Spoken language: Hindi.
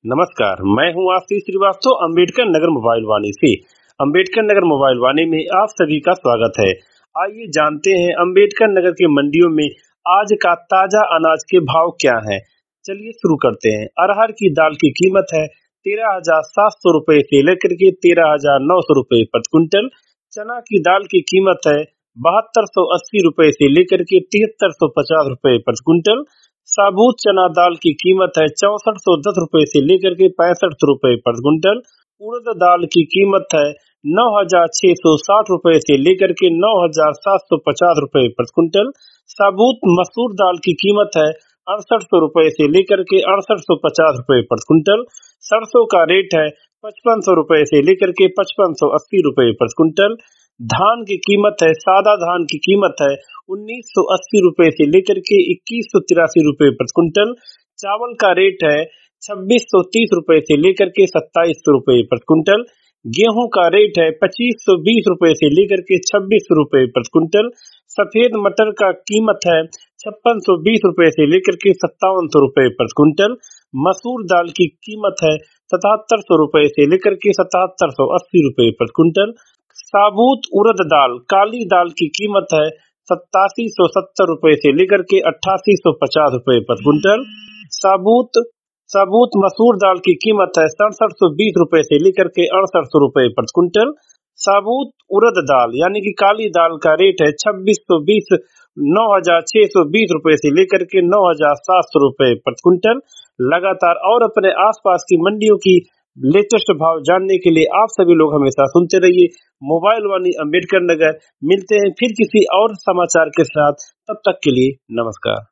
नमस्कार, मैं हूं आशीष श्रीवास्तव अम्बेडकर नगर मोबाइल वाणी से। अम्बेडकर नगर मोबाइल वाणी में आप सभी का स्वागत है। आइए जानते हैं अम्बेडकर नगर के मंडियों में आज का ताजा अनाज के भाव क्या है। चलिए शुरू करते हैं। अरहर की दाल की कीमत है 13,700 रुपए से लेकर के 13,900 रुपए प्रति क्विंटल। चना की दाल की कीमत है 7280 रुपए से लेकर के 7350 रुपए प्रति क्विंटल। साबुत चना दाल की कीमत है 6410 रुपए से लेकर के 65 रुपए प्रति क्विंटल। उड़द दाल की कीमत है 9660 रुपए से लेकर के 9750 रुपए प्रति क्विंटल। साबुत मसूर दाल की कीमत है 6800 रुपए से लेकर के 6850 रुपए प्रति क्विंटल। सरसों का रेट है 5500 रुपए से लेकर के 5580 रुपए प्रति क्विंटल। धान की कीमत है, सादा धान की कीमत है 1980 रुपए से लेकर के 2183 रुपए प्रति क्विंटल। चावल का रेट है 2630 रुपए से लेकर के 2700 रुपए प्रति क्विंटल। गेहूं का रेट है 2520 रुपए से लेकर के 2600 रुपए प्रति क्विंटल। सफेद मटर का कीमत है 5620 रुपए से लेकर के 5700 रुपए प्रति क्विंटल। मसूर दाल की कीमत है 7700 रुपए से लेकर के 7780 रुपए प्रति क्विंटल। साबुत उड़द दाल काली दाल की कीमत है 8770 रुपए से लेकर के 8850 रुपए प्रति क्विंटल। साबुत मसूर दाल की कीमत है 6720 रुपए से लेकर के 6800 रुपए प्रति क्विंटल। साबुत उड़द दाल यानी कि काली दाल का रेट है 9620 रुपए से लेकर के 9700 रुपए प्रति क्विंटल। लगातार और अपने आसपास की मंडियों की लेटेस्ट भाव जानने के लिए आप सभी लोग हमेशा सुनते रहिए मोबाइल वाणी अम्बेडकर नगर। मिलते हैं फिर किसी और समाचार के साथ, तब तक के लिए नमस्कार।